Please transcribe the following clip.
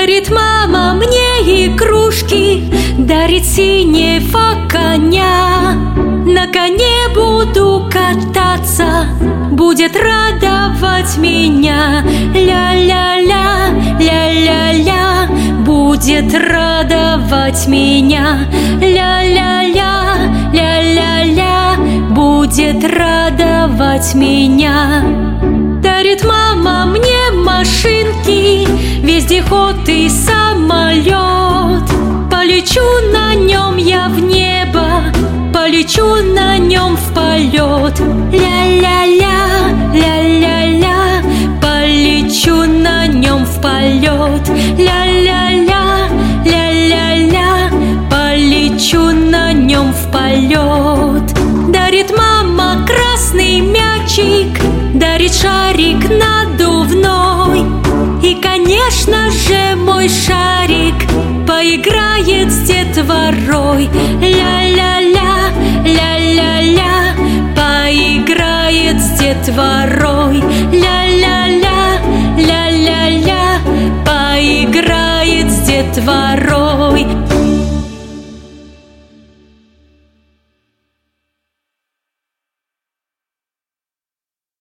Дарит мама мне игрушки, дарит синего коня. На коне буду кататься, будет радовать меня. Ля-ля-ля, ля-ля-ля, будет радовать меня. Ля-ля-ля, ля-ля-ля, будет радовать меня. Дарит мама мне машинки, вездеход и самолет. Полечу на нем я в небо, полечу на нем в полет. Ля-ля-ля, ля-ля-ля, полечу на нем в полет. Ля-ля-ля, ля-ля-ля, полечу на нем в полет. Дарит мама красный мячик, дарит шарик надувной. И, конечно же, мой шарик поиграет с детворой. Ля-ля-ля, ля-ля-ля, поиграет с детворой. Ля-ля-ля, ля-ля-ля, поиграет с детворой.